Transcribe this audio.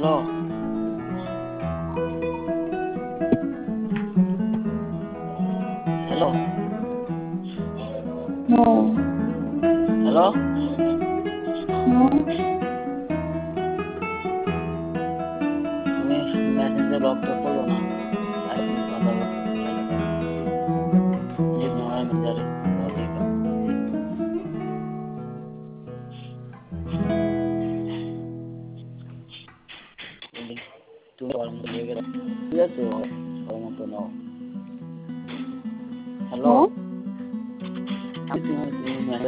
Hello hello No, hello no, তুমি Messenger লকটা করলো না তাই তুমি কথা চাইলে কেন যে তোমার মেসেঞ্জারে বলি কেন বলি তুমি ওর মতো হয়ে গেল ঠিক আছে ওর মতো নাও হ্যালো no. আমি তুমি